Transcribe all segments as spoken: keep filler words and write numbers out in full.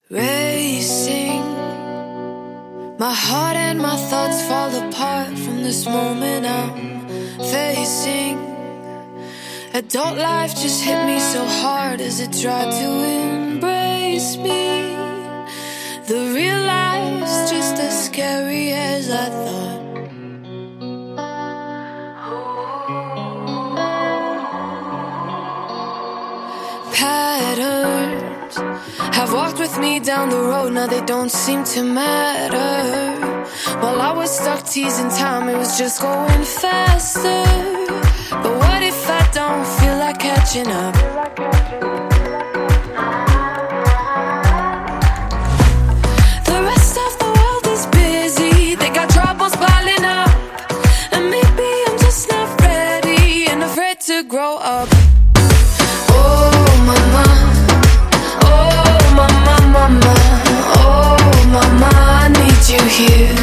Racing, my heart and my thoughts fall apart from this moment I'm facing. Adult life just hit me so hard as it tried to embrace me. The real life's just as scary as I thought. Patterns have walked with me down the road, now they don't seem to matter. While I was stuck teasing time, it was just going faster. But what if I don't feel like catching up? The rest of the world is busy, they got troubles piling up. And maybe I'm just not ready and afraid to grow up. Oh mama, oh mama, mama, oh mama, I need you here.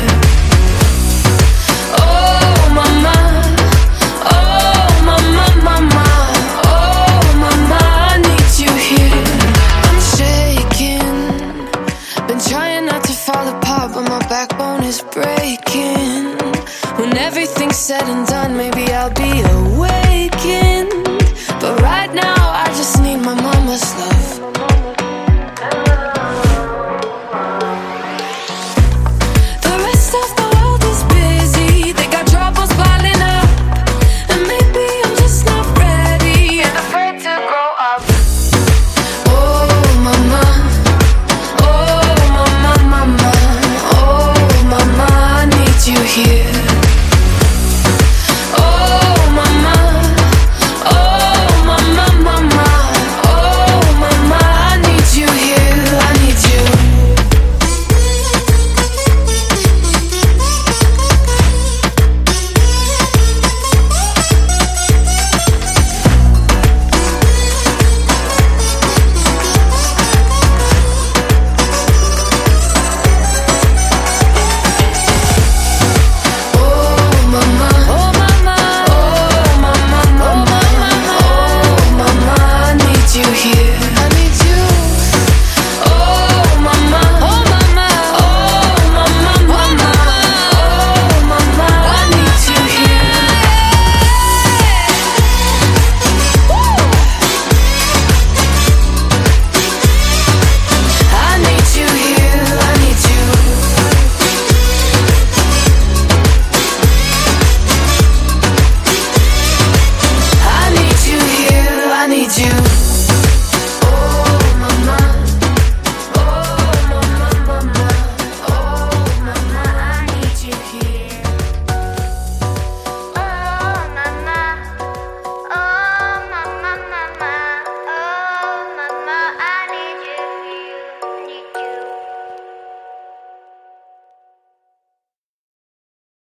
Oh mama, oh mama, mama, oh mama, I need you here. I'm shaking, been trying not to fall apart, but my backbone is breaking. When everything's said and done, maybe I'll be